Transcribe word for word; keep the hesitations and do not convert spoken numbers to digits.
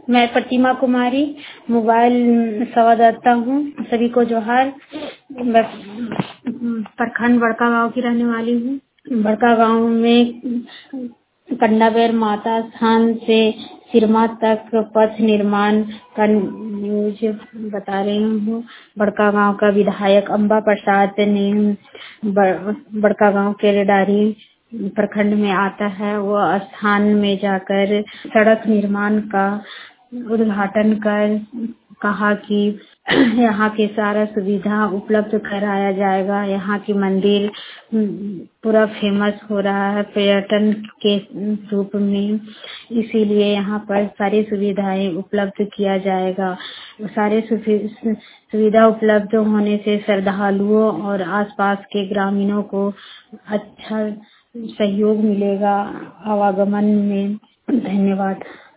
मैं प्रतिमा कुमारी मोबाइल संवाददाता हूँ। सभी को जोहार। मैं प्रखंड बड़का गांव की रहने वाली हूँ। बड़का गांव में कंडाबेर माता स्थान से सिरमा तक पथ निर्माण का न्यूज बता रही हूँ। बड़का गांव का विधायक अम्बा प्रसाद ने बड़का गांव के रेडारी प्रखंड में आता है, वो स्थान में जाकर सड़क निर्माण का उद्घाटन कर कहा कि यहाँ के सारा सुविधा उपलब्ध कराया जाएगा। यहाँ की मंदिर पूरा फेमस हो रहा है पर्यटन के रूप में, इसीलिए यहाँ पर सारी सुविधाएं उपलब्ध किया जाएगा। सारे सुविधा उपलब्ध होने से श्रद्धालुओं और आसपास के ग्रामीणों को अच्छा सहयोग मिलेगा आवागमन में। धन्यवाद।